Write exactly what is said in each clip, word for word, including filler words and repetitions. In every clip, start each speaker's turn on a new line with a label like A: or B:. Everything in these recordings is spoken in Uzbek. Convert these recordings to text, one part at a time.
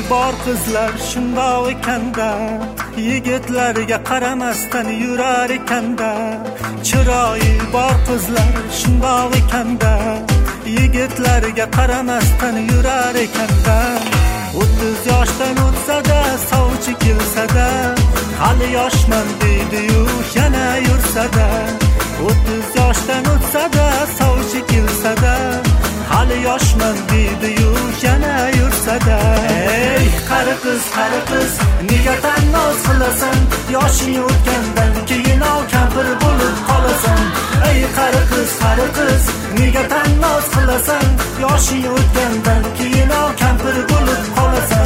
A: bor qizlar shundoq ekanda, yigitlarga qaramasdan yurar ekanda. Chiroyi bor qizlar shundoq ekanda, yigitlarga qaramasdan yurar ekanda. o'ttiz yoshdan o'tsa-da, sovchi kelsa-da, hali yoshman deydi-yu yana yursa-da. o'ttiz yoshdan o'tsa-da, sovchi kelsa-da, hali yoshman deydi-yu yana yursa-da. Ey qari qiz, qari qiz, nega tannoz qilasan? Yoshing o'tgandan keyin ol kampir bo'lib qolasan. Ey qari qiz, qari qiz, nega tannoz qilasan? Yoshing o'tgandan keyin ol kampir bo'lib qolasan.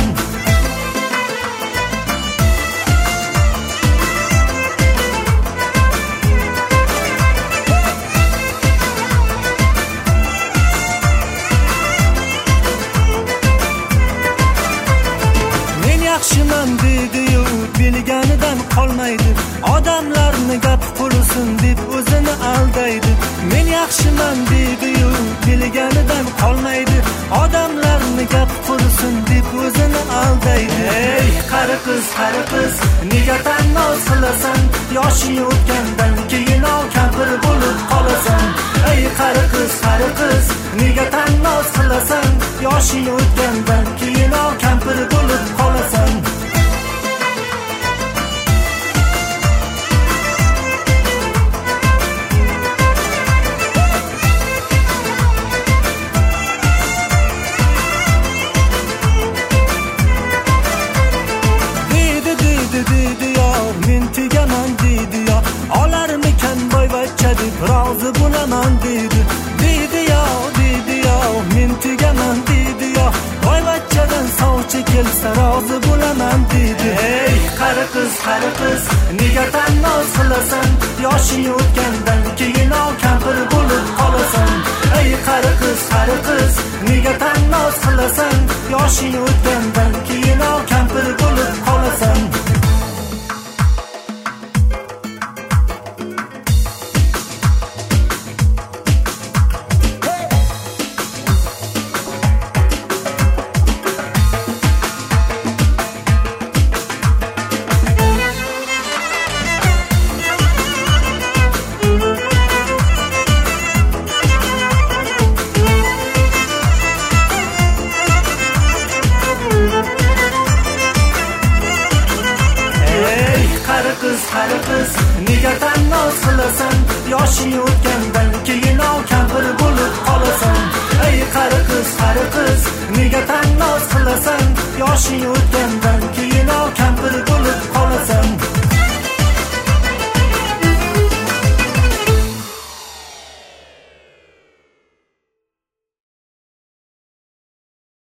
A: Yaxshiman deydi-yu, bilganidan qolmaydi. Odamlarni gap qursin deb o'zini aldaydi. Men yaxshiman deydi-yu, bilganidan qolmaydi. Odamlarni gap qursin deb o'zini aldaydi. Ey qari qiz, qari qiz, nega tannoz qilasan? Yoshing o'tgandan keyin ol kampir bo'lib qolasan. Ey qari qiz, qari qiz, nega tannoz qilasan? Yoshing o'tgandan keyin ol kampir bo'lib qolasan. Rozi bo'laman deydi, deydi yo, deydi yo, men tegaman deydi yo. Boyvachchadan sovchi kelsa rozi bo'laman deydi. Ey qari qiz, qari qiz, nega tannoz qilasan? Yoshing o'tgandan keyin ol kampir bo'lib qolasan. Ey qari qiz, qari qiz, nega tannoz qilasan? Yoshing o'tgandan keyin ol kampir bo'lib qolasan. Qari qiz, nega tannoz qilasan? Yoshing o'tgandan keyin ol kampir bo'lib qolasan. Ey qari qiz, qari qiz, nega tannoz qilasan? Yoshing o'tgan